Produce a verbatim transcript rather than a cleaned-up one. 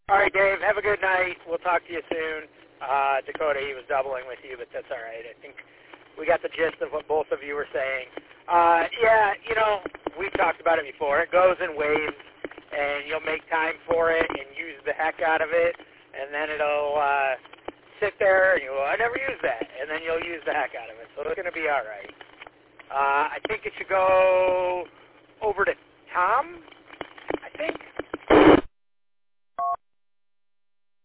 All right, Dave, have a good night. We'll talk to you soon. Uh, Dakota, he was doubling with you, but that's all right. I think we got the gist of what both of you were saying. Uh, yeah, you know, we've talked about it before. It goes in waves, and you'll make time for it and use the heck out of it, and then it'll uh, sit there, and you'll, I never use that, and then you'll use the heck out of it. So it's going to be all right. Uh, I think it should go over to Tom, I think.